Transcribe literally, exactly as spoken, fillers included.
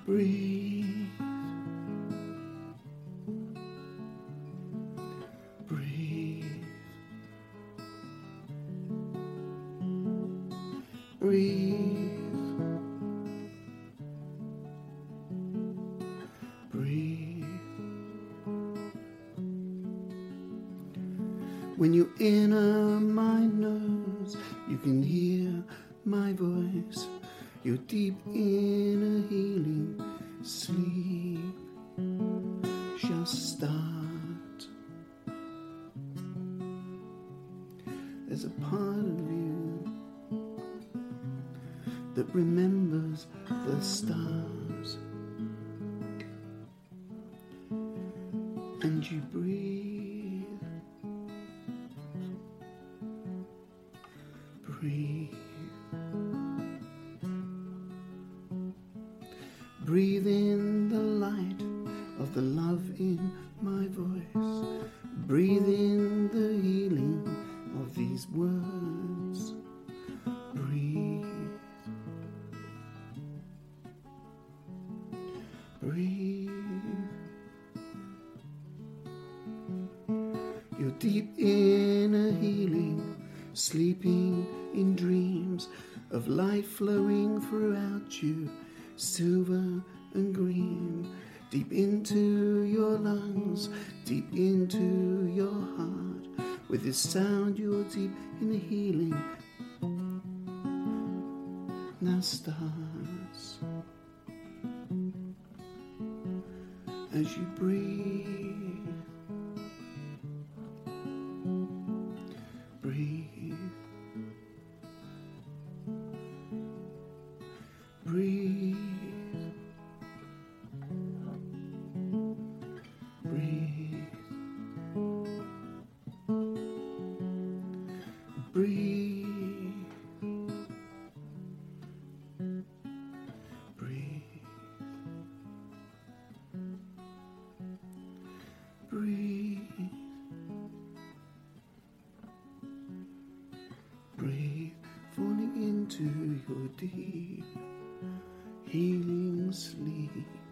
Breathe. Breathe. Breathe. Breathe. When you enter my nose, you can hear my voice. Your deep inner healing sleep shall start. There's a part of you that remembers the stars, and you breathe, breathe. Breathe in the light of the love in my voice. Breathe in the healing of these words. Breathe. Breathe. Your deep inner healing, sleeping in dreams of life flowing throughout you, silver and green, deep into your lungs, deep into your heart. With this sound, you're deep in the healing now starts. As you breathe, breathe, breathe. Breathe. Breathe. Breathe. Breathe. Breathe. Falling into your deep healing sleep.